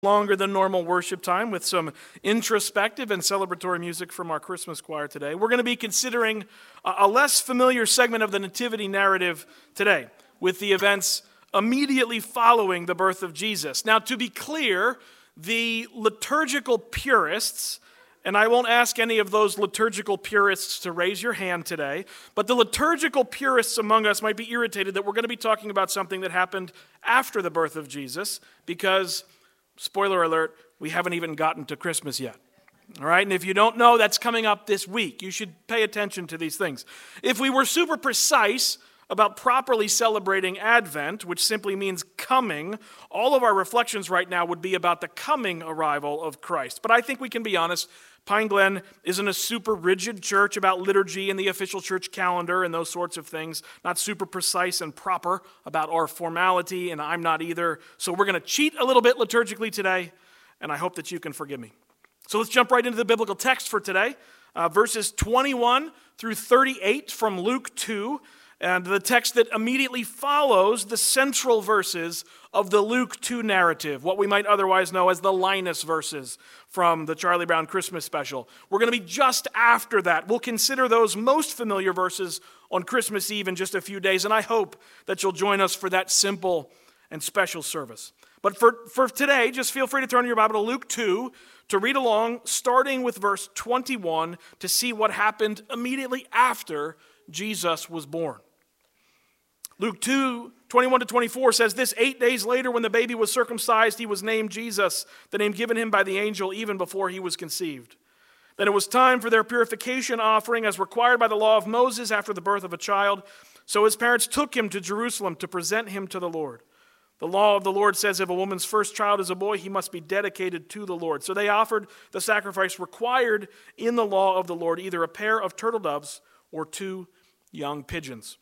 Longer than normal worship time with some introspective and celebratory music from our Christmas choir today. We're going to be considering a less familiar segment of the Nativity narrative today with the events immediately following the birth of Jesus. Now, to be clear, the liturgical purists, and I won't ask any of those liturgical purists to raise your hand today, but the liturgical purists among us might be irritated that we're going to be talking about something that happened after the birth of Jesus because, spoiler alert, we haven't even gotten to Christmas yet. All right, and if you don't know, that's coming up this week. You should pay attention to these things. If we were super precise about properly celebrating Advent, which simply means coming, all of our reflections right now would be about the coming arrival of Christ. But I think we can be honest, Pine Glen isn't a super rigid church about liturgy and the official church calendar and those sorts of things, not super precise and proper about our formality, and I'm not either. So we're going to cheat a little bit liturgically today, and I hope that you can forgive me. So let's jump right into the biblical text for today, verses 21 through 38 from Luke 2, and the text that immediately follows the central verses of the Luke 2 narrative, what we might otherwise know as the Linus verses from the Charlie Brown Christmas special. We're going to be just after that. We'll consider those most familiar verses on Christmas Eve in just a few days, and I hope that you'll join us for that simple and special service. But for today, just feel free to turn your Bible to Luke 2 to read along, starting with verse 21 to see what happened immediately after Jesus was born. Luke 2, 21 to 24 says this: 8 days later, when the baby was circumcised, he was named Jesus, the name given him by the angel even before he was conceived. Then it was time for their purification offering as required by the law of Moses after the birth of a child. So his parents took him to Jerusalem to present him to the Lord. The law of the Lord says if a woman's first child is a boy, he must be dedicated to the Lord. So they offered the sacrifice required in the law of the Lord, either a pair of turtle doves or 2 young pigeons.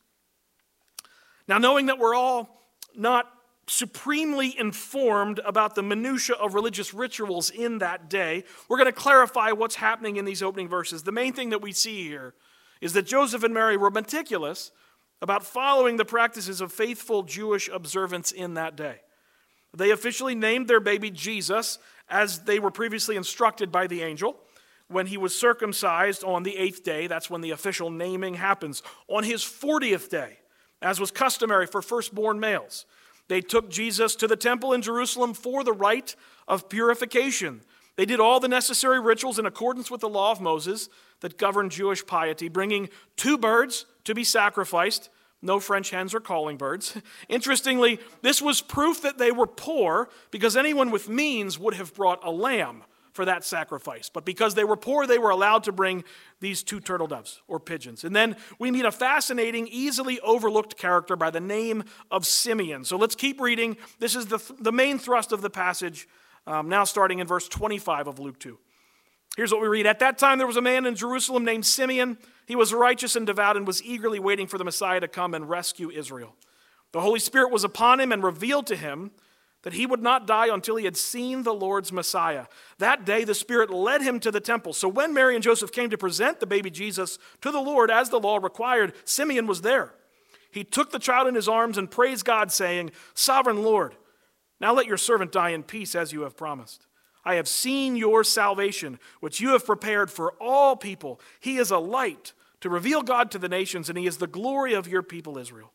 Now, knowing that we're all not supremely informed about the minutia of religious rituals in that day, we're going to clarify what's happening in these opening verses. The main thing that we see here is that Joseph and Mary were meticulous about following the practices of faithful Jewish observance in that day. They officially named their baby Jesus as they were previously instructed by the angel. When he was circumcised on the 8th day, that's when the official naming happens. On his 40th day, as was customary for firstborn males, they took Jesus to the temple in Jerusalem for the rite of purification. They did all the necessary rituals in accordance with the law of Moses that governed Jewish piety, bringing 2 birds to be sacrificed. No French hens or calling birds. Interestingly, this was proof that they were poor because anyone with means would have brought a lamb for that sacrifice. But because they were poor, they were allowed to bring these 2 turtle doves or pigeons. And then we meet a fascinating, easily overlooked character by the name of Simeon. So let's keep reading. This is the main thrust of the passage, now starting in verse 25 of Luke 2. Here's what we read. At that time there was a man in Jerusalem named Simeon. He was righteous and devout and was eagerly waiting for the Messiah to come and rescue Israel. The Holy Spirit was upon him and revealed to him that he would not die until he had seen the Lord's Messiah. That day the Spirit led him to the temple. So when Mary and Joseph came to present the baby Jesus to the Lord as the law required, Simeon was there. He took the child in his arms and praised God, saying, "Sovereign Lord, now let your servant die in peace as you have promised. I have seen your salvation, which you have prepared for all people. He is a light to reveal God to the nations, and he is the glory of your people Israel."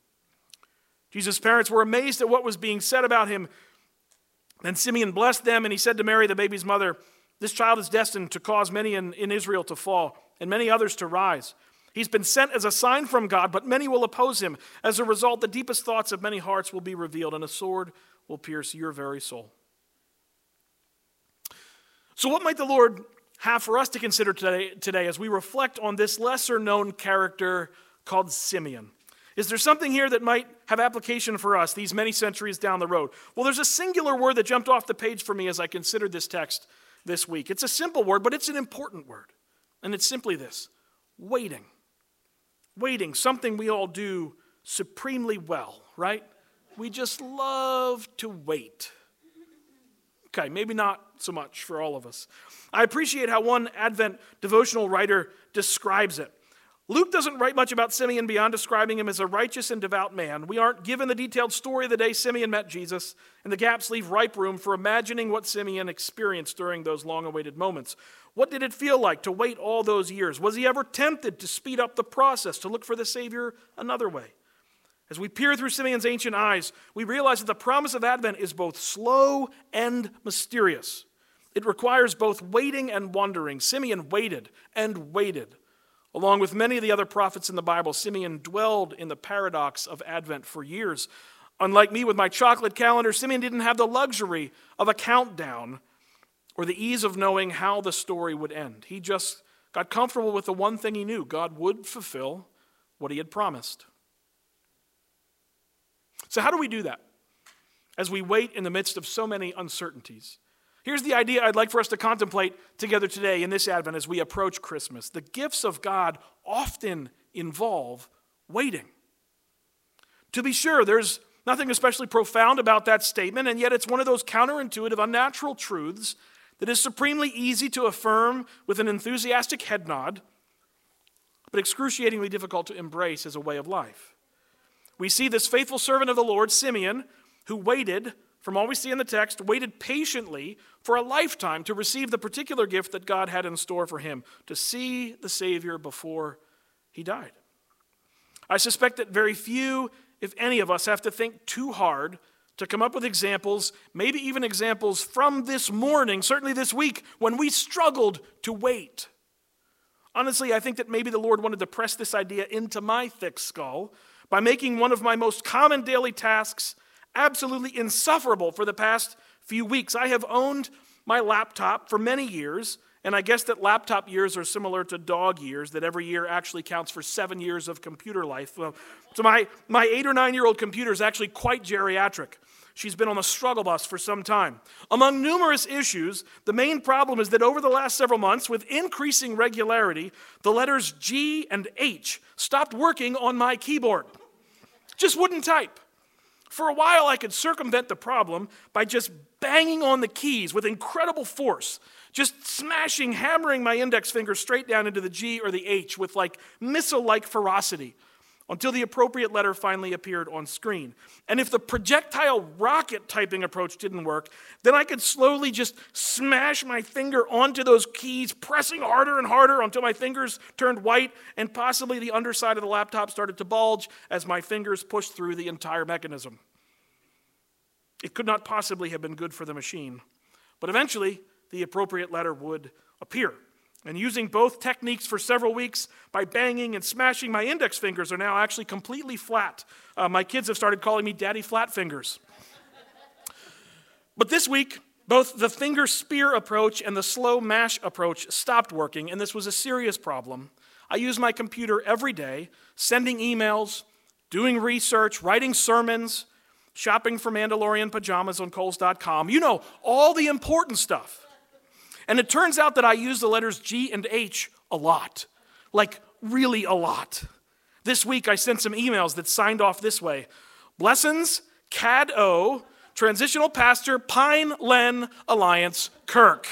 Jesus' parents were amazed at what was being said about him. Then Simeon blessed them, and he said to Mary, the baby's mother, "This child is destined to cause many in Israel to fall, and many others to rise. He's been sent as a sign from God, but many will oppose him. As a result, the deepest thoughts of many hearts will be revealed, and a sword will pierce your very soul." So what might the Lord have for us to consider today as we reflect on this lesser-known character called Simeon? Is there something here that might have application for us these many centuries down the road? Well, there's a singular word that jumped off the page for me as I considered this text this week. It's a simple word, but it's an important word. And it's simply this: waiting. Waiting, something we all do supremely well, right? We just love to wait. Okay, maybe not so much for all of us. I appreciate how one Advent devotional writer describes it. Luke doesn't write much about Simeon beyond describing him as a righteous and devout man. We aren't given the detailed story of the day Simeon met Jesus, and the gaps leave ripe room for imagining what Simeon experienced during those long-awaited moments. What did it feel like to wait all those years? Was he ever tempted to speed up the process, to look for the Savior another way? As we peer through Simeon's ancient eyes, we realize that the promise of Advent is both slow and mysterious. It requires both waiting and wondering. Simeon waited and waited. Along with many of the other prophets in the Bible, Simeon dwelled in the paradox of Advent for years. Unlike me with my chocolate calendar, Simeon didn't have the luxury of a countdown or the ease of knowing how the story would end. He just got comfortable with the one thing he knew: God would fulfill what he had promised. So how do we do that as we wait in the midst of so many uncertainties? Here's the idea I'd like for us to contemplate together today in this Advent as we approach Christmas. The gifts of God often involve waiting. To be sure, there's nothing especially profound about that statement, and yet it's one of those counterintuitive, unnatural truths that is supremely easy to affirm with an enthusiastic head nod, but excruciatingly difficult to embrace as a way of life. We see this faithful servant of the Lord, Simeon, who waited, from all we see in the text, waited patiently for a lifetime to receive the particular gift that God had in store for him, to see the Savior before he died. I suspect that very few, if any of us, have to think too hard to come up with examples, maybe even examples from this morning, certainly this week, when we struggled to wait. Honestly, I think that maybe the Lord wanted to press this idea into my thick skull by making one of my most common daily tasks absolutely insufferable for the past few weeks. I have owned my laptop for many years, and I guess that laptop years are similar to dog years, that every year actually counts for 7 years of computer life. So my 8 or 9-year-old computer is actually quite geriatric. She's been on the struggle bus for some time. Among numerous issues, the main problem is that over the last several months, with increasing regularity, the letters G and H stopped working on my keyboard. Just wouldn't type. For a while, I could circumvent the problem by just banging on the keys with incredible force, just smashing, hammering my index finger straight down into the G or the H with like missile-like ferocity until the appropriate letter finally appeared on screen. And if the projectile rocket typing approach didn't work, then I could slowly just smash my finger onto those keys, pressing harder and harder until my fingers turned white and possibly the underside of the laptop started to bulge as my fingers pushed through the entire mechanism. It could not possibly have been good for the machine. But eventually, the appropriate letter would appear. And using both techniques for several weeks, by banging and smashing, my index fingers are now actually completely flat. My kids have started calling me Daddy Flat Fingers. But this week, both the finger spear approach and the slow mash approach stopped working, and this was a serious problem. I use my computer every day, sending emails, doing research, writing sermons, shopping for Mandalorian pajamas on Kohl's.com. You know, all the important stuff. And it turns out that I use the letters G and H a lot. Like, really a lot. This week I sent some emails that signed off this way: Blessings, CAD-O, Transitional Pastor, Pine-Len Alliance, Kirk.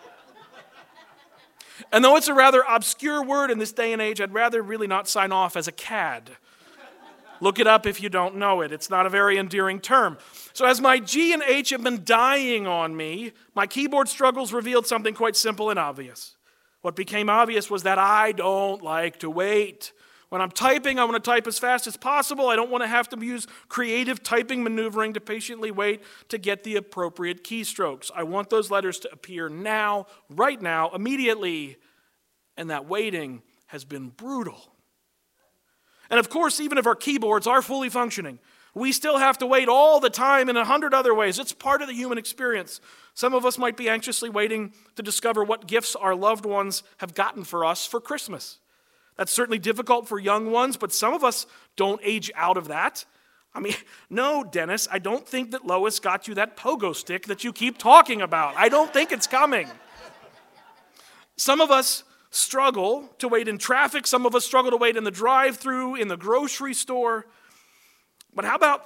And though it's a rather obscure word in this day and age, I'd rather really not sign off as a CAD. Look it up if you don't know it. It's not a very endearing term. So as my G and H have been dying on me, my keyboard struggles revealed something quite simple and obvious. What became obvious was that I don't like to wait. When I'm typing, I want to type as fast as possible. I don't want to have to use creative typing maneuvering to patiently wait to get the appropriate keystrokes. I want those letters to appear now, right now, immediately. And that waiting has been brutal. And of course, even if our keyboards are fully functioning, we still have to wait all the time in 100 other ways. It's part of the human experience. Some of us might be anxiously waiting to discover what gifts our loved ones have gotten for us for Christmas. That's certainly difficult for young ones, but some of us don't age out of that. I mean, no, Dennis, I don't think that Lois got you that pogo stick that you keep talking about. I don't think it's coming. Some of us struggle to wait in traffic. Some of us struggle to wait in the drive-thru, in the grocery store. But how about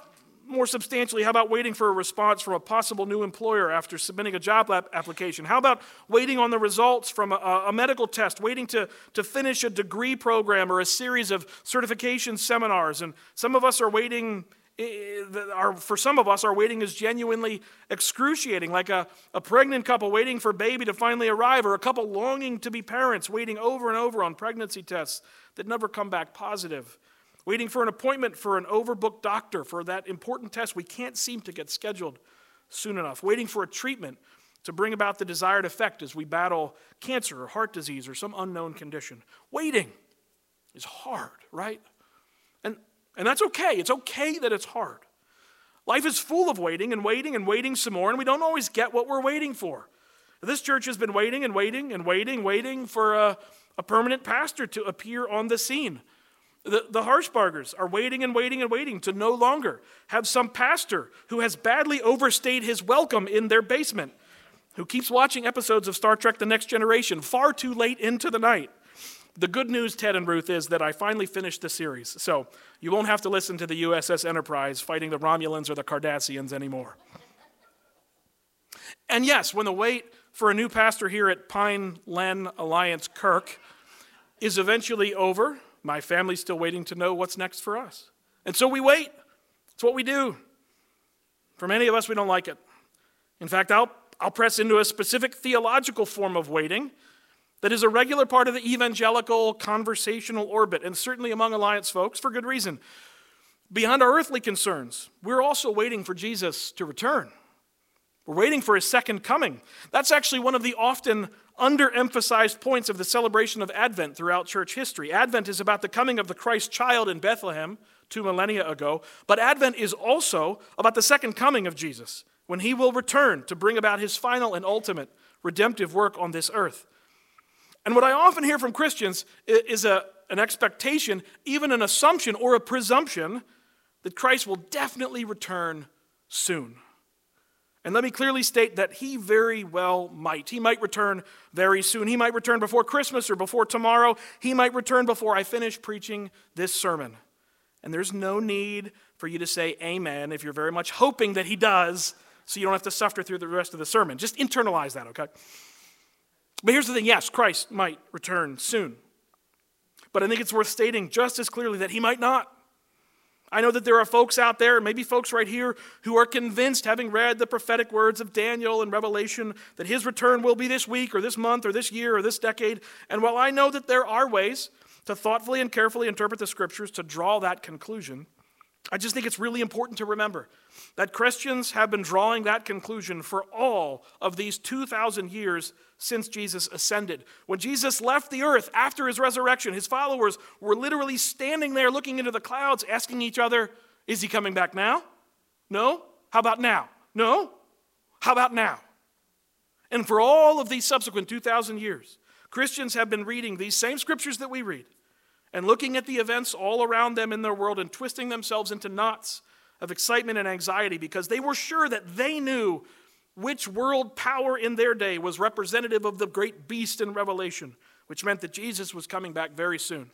more substantially, how about waiting for a response from a possible new employer after submitting a job application? How about waiting on the results from a medical test, waiting to finish a degree program or a series of certification seminars? And some of us are waiting, for some of us, our waiting is genuinely excruciating, like a pregnant couple waiting for baby to finally arrive, or a couple longing to be parents, waiting over and over on pregnancy tests that never come back positive. Waiting for an appointment for an overbooked doctor for that important test we can't seem to get scheduled soon enough. Waiting for a treatment to bring about the desired effect as we battle cancer or heart disease or some unknown condition. Waiting is hard, right? And that's okay. It's okay that it's hard. Life is full of waiting and waiting and waiting some more, and we don't always get what we're waiting for. This church has been waiting and waiting and waiting for a permanent pastor to appear on the scene. The Harshbargers are waiting and waiting to no longer have some pastor who has badly overstayed his welcome in their basement, who keeps watching episodes of Star Trek The Next Generation far too late into the night. The good news, Ted and Ruth, is that I finally finished the series, so you won't have to listen to the USS Enterprise fighting the Romulans or the Cardassians anymore. And yes, when the wait for a new pastor here at Pine Len Alliance Kirk is eventually over, my family's still waiting to know what's next for us. And so we wait. It's what we do. For many of us, we don't like it. In fact, I'll press into a specific theological form of waiting that is a regular part of the evangelical conversational orbit, and certainly among Alliance folks, for good reason. Beyond our earthly concerns, we're also waiting for Jesus to return. We're waiting for his second coming. That's actually one of the often underemphasized points of the celebration of Advent throughout church history. Advent is about the coming of the Christ child in Bethlehem 2 millennia ago, but Advent is also about the second coming of Jesus, when he will return to bring about his final and ultimate redemptive work on this earth. And what I often hear from Christians is an expectation, even an assumption or a presumption, that Christ will definitely return soon. And let me clearly state that he very well might. He might return very soon. He might return before Christmas or before tomorrow. He might return before I finish preaching this sermon. And there's no need for you to say amen if you're very much hoping that he does, so you don't have to suffer through the rest of the sermon. Just internalize that, okay? But here's the thing. Yes, Christ might return soon. But I think it's worth stating just as clearly that he might not. I know that there are folks out there, maybe folks right here, who are convinced, having read the prophetic words of Daniel and Revelation, that his return will be this week or this month or this year or this decade. And while I know that there are ways to thoughtfully and carefully interpret the scriptures to draw that conclusion, I just think it's really important to remember that Christians have been drawing that conclusion for all of these 2,000 years since Jesus ascended. When Jesus left the earth after his resurrection, his followers were literally standing there looking into the clouds, asking each other, is he coming back now? No? How about now? No? How about now? And for all of these subsequent 2,000 years, Christians have been reading these same scriptures that we read and looking at the events all around them in their world and twisting themselves into knots of excitement and anxiety because they were sure that they knew which world power in their day was representative of the great beast in Revelation, which meant that Jesus was coming back very soon.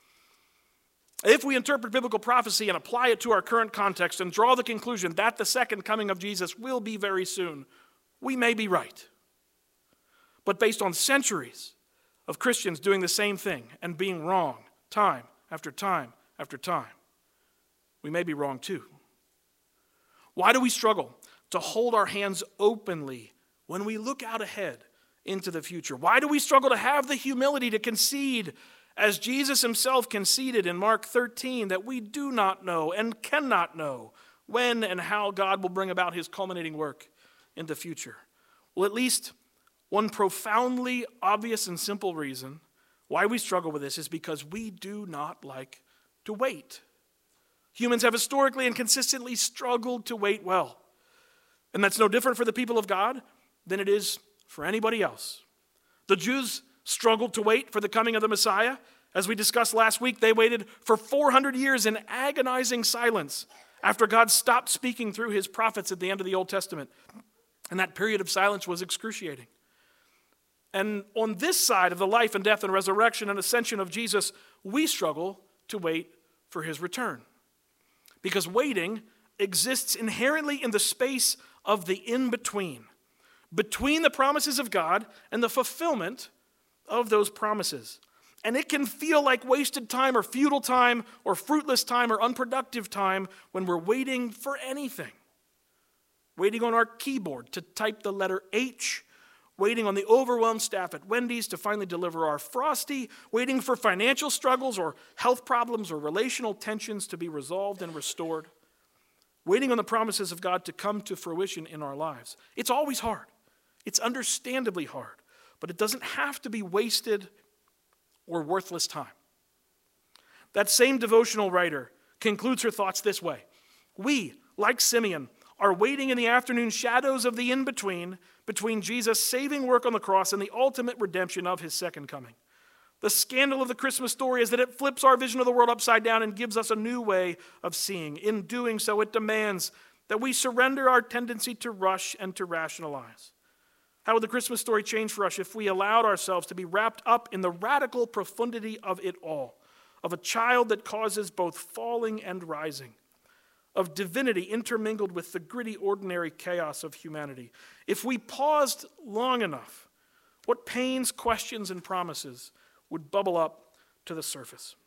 If we interpret biblical prophecy and apply it to our current context and draw the conclusion that the second coming of Jesus will be very soon, we may be right. But based on centuries of Christians doing the same thing and being wrong time after time after time, we may be wrong too. Why do we struggle to hold our hands openly when we look out ahead into the future? Why do we struggle to have the humility to concede, as Jesus himself conceded in Mark 13, that we do not know and cannot know when and how God will bring about his culminating work in the future? Well, at least one profoundly obvious and simple reason why we struggle with this is because we do not like to wait. Humans have historically and consistently struggled to wait well. And that's no different for the people of God than it is for anybody else. The Jews struggled to wait for the coming of the Messiah. As we discussed last week, they waited for 400 years in agonizing silence after God stopped speaking through his prophets at the end of the Old Testament. And that period of silence was excruciating. And on this side of the life and death and resurrection and ascension of Jesus, we struggle to wait for his return. Because waiting exists inherently in the space of the in-between, between the promises of God and the fulfillment of those promises. And it can feel like wasted time or futile time or fruitless time or unproductive time when we're waiting for anything. Waiting on our keyboard to type the letter H, waiting on the overwhelmed staff at Wendy's to finally deliver our Frosty, waiting for financial struggles or health problems or relational tensions to be resolved and restored, waiting on the promises of God to come to fruition in our lives. It's always hard. It's understandably hard, but it doesn't have to be wasted or worthless time. That same devotional writer concludes her thoughts this way. We, like Simeon, are waiting in the afternoon shadows of the in-between between Jesus' saving work on the cross and the ultimate redemption of his second coming. The scandal of the Christmas story is that it flips our vision of the world upside down and gives us a new way of seeing. In doing so, it demands that we surrender our tendency to rush and to rationalize. How would the Christmas story change for us if we allowed ourselves to be wrapped up in the radical profundity of it all, of a child that causes both falling and rising, of divinity intermingled with the gritty, ordinary chaos of humanity? If we paused long enough, what pains, questions, and promises would bubble up to the surface?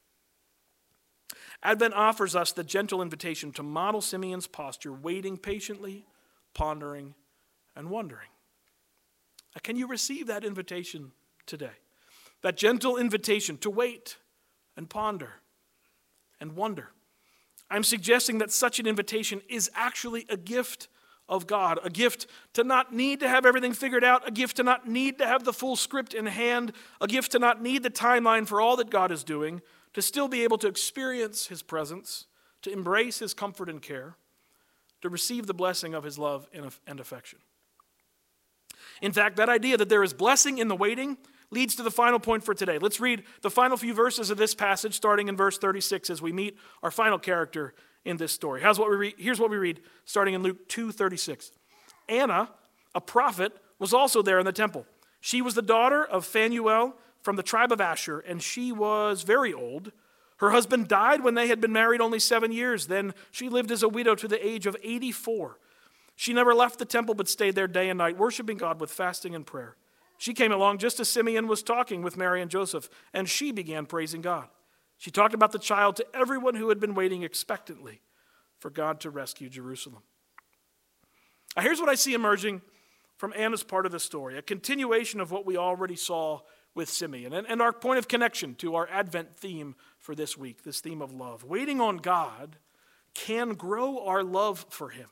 Advent offers us the gentle invitation to model Simeon's posture, waiting patiently, pondering, and wondering. Can you receive that invitation today? That gentle invitation to wait and ponder and wonder. I'm suggesting that such an invitation is actually a gift of God, a gift to not need to have everything figured out, a gift to not need to have the full script in hand, a gift to not need the timeline for all that God is doing, to still be able to experience his presence, to embrace his comfort and care, to receive the blessing of his love and affection. In fact, that idea that there is blessing in the waiting leads to the final point for today. Let's read the final few verses of this passage, starting in verse 36, as we meet our final character in this story. Here's what we read, starting in Luke 2:36. Anna, a prophet, was also there in the temple. She was the daughter of Phanuel from the tribe of Asher, and she was very old. Her husband died when they had been married only 7 years. Then she lived as a widow to the age of 84. She never left the temple but stayed there day and night, worshiping God with fasting and prayer. She came along just as Simeon was talking with Mary and Joseph, and she began praising God. She talked about the child to everyone who had been waiting expectantly for God to rescue Jerusalem. Now, here's what I see emerging from Anna's part of the story, a continuation of what we already saw with Simeon, and our point of connection to our Advent theme for this week, this theme of love. Waiting on God can grow our love for him.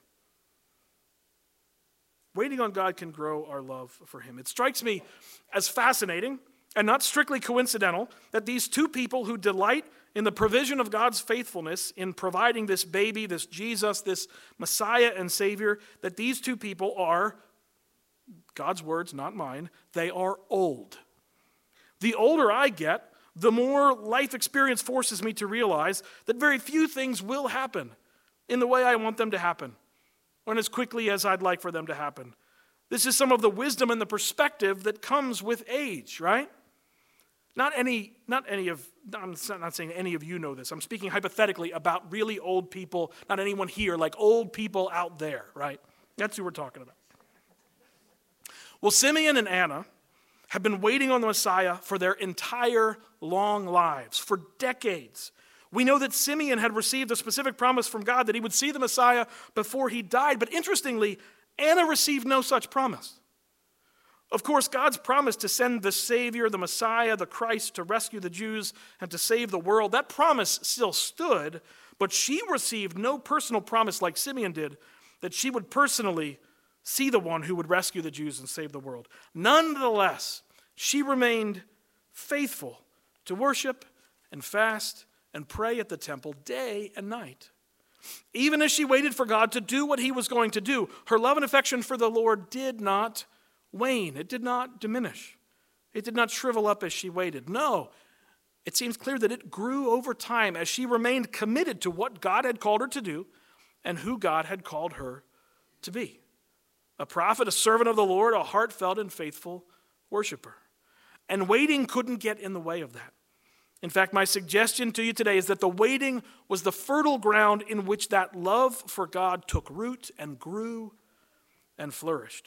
Waiting on God can grow our love for him. It strikes me as fascinating and not strictly coincidental that these two people who delight in the provision of God's faithfulness in providing this baby, this Jesus, this Messiah and Savior, that these two people are, God's words, not mine, they are old. The older I get, the more life experience forces me to realize that very few things will happen in the way I want them to happen, or as quickly as I'd like for them to happen. This is some of the wisdom and the perspective that comes with age, right? I'm not saying any of you know this. I'm speaking hypothetically about really old people, not anyone here, like old people out there, right? That's who we're talking about. Well, Simeon and Anna have been waiting on the Messiah for their entire long lives, for decades. We know that Simeon had received a specific promise from God that he would see the Messiah before he died. But interestingly, Anna received no such promise. Of course, God's promise to send the Savior, the Messiah, the Christ, to rescue the Jews and to save the world, that promise still stood, but she received no personal promise like Simeon did, that she would personally see the one who would rescue the Jews and save the world. Nonetheless, she remained faithful to worship and fast and pray at the temple day and night. Even as she waited for God to do what he was going to do, her love and affection for the Lord did not wane. It did not diminish. It did not shrivel up as she waited. No, it seems clear that it grew over time as she remained committed to what God had called her to do and who God had called her to be. A prophet, a servant of the Lord, a heartfelt and faithful worshiper. And waiting couldn't get in the way of that. In fact, my suggestion to you today is that the waiting was the fertile ground in which that love for God took root and grew and flourished.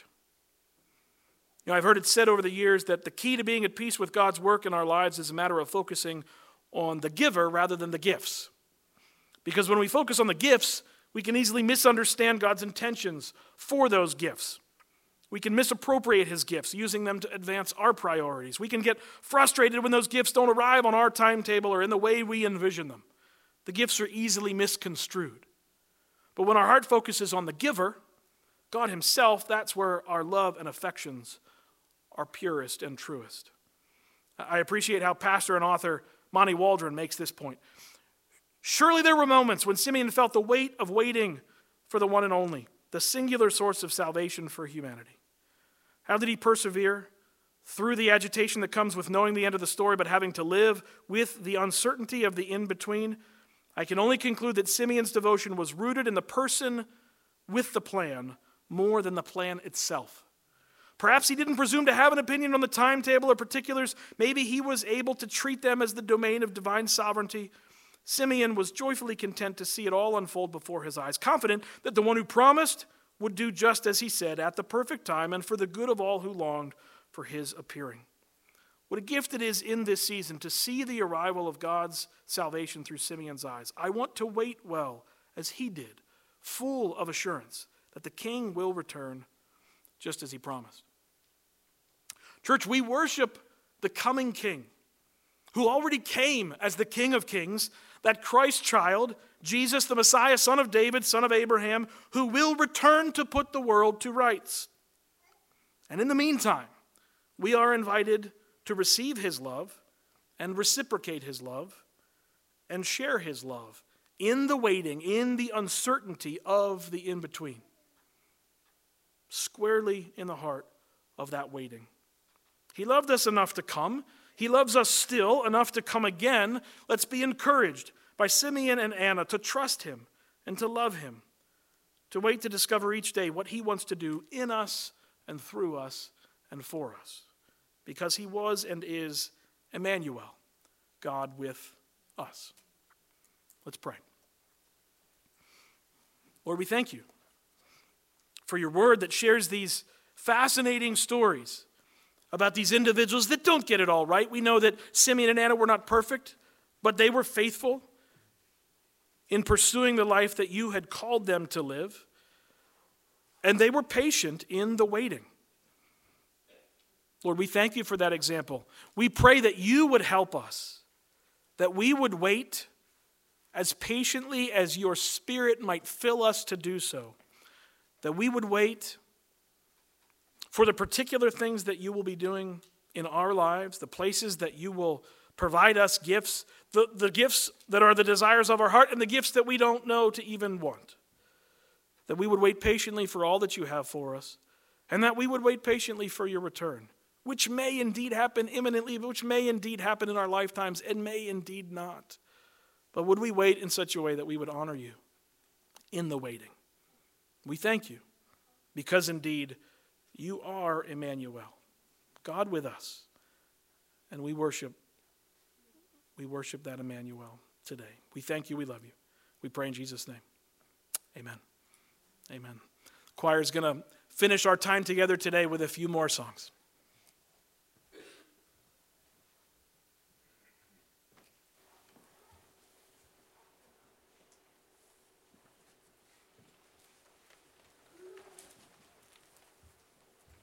I've heard it said over the years that the key to being at peace with God's work in our lives is a matter of focusing on the giver rather than the gifts. Because when we focus on the gifts, we can easily misunderstand God's intentions for those gifts. We can misappropriate his gifts, using them to advance our priorities. We can get frustrated when those gifts don't arrive on our timetable or in the way we envision them. The gifts are easily misconstrued. But when our heart focuses on the giver, God himself, that's where our love and affections are purest and truest. I appreciate how pastor and author Monty Waldron makes this point. Surely there were moments when Simeon felt the weight of waiting for the one and only, the singular source of salvation for humanity. How did he persevere? Through the agitation that comes with knowing the end of the story, but having to live with the uncertainty of the in-between. I can only conclude that Simeon's devotion was rooted in the person with the plan more than the plan itself. Perhaps he didn't presume to have an opinion on the timetable or particulars. Maybe he was able to treat them as the domain of divine sovereignty. Simeon was joyfully content to see it all unfold before his eyes, confident that the one who promised would do just as he said at the perfect time and for the good of all who longed for his appearing. What a gift it is in this season to see the arrival of God's salvation through Simeon's eyes. I want to wait well, as he did, full of assurance that the King will return just as he promised. Church, we worship the coming King, who already came as the King of Kings, that Christ child, Jesus the Messiah, son of David, son of Abraham, who will return to put the world to rights. And in the meantime, we are invited to receive his love and reciprocate his love and share his love in the waiting, in the uncertainty of the in-between. Squarely in the heart of that waiting. He loved us enough to come. He loves us still enough to come again. Let's be encouraged by Simeon and Anna to trust him and to love him, to wait to discover each day what he wants to do in us and through us and for us, because he was and is Emmanuel, God with us. Let's pray. Lord, we thank you for your word that shares these fascinating stories about these individuals that don't get it all right. We know that Simeon and Anna were not perfect, but they were faithful in pursuing the life that you had called them to live. And they were patient in the waiting. Lord, we thank you for that example. We pray that you would help us, that we would wait as patiently as your Spirit might fill us to do so, that we would wait for the particular things that you will be doing in our lives, the places that you will provide us gifts, the gifts that are the desires of our heart and the gifts that we don't know to even want. That we would wait patiently for all that you have for us, and that we would wait patiently for your return, which may indeed happen imminently, which may indeed happen in our lifetimes, and may indeed not. But would we wait in such a way that we would honor you in the waiting? We thank you, because indeed you are Emmanuel, God with us, and we worship that Emmanuel today. We thank you, we love you. We pray in Jesus' name. Amen. Amen. The choir is going to finish our time together today with a few more songs.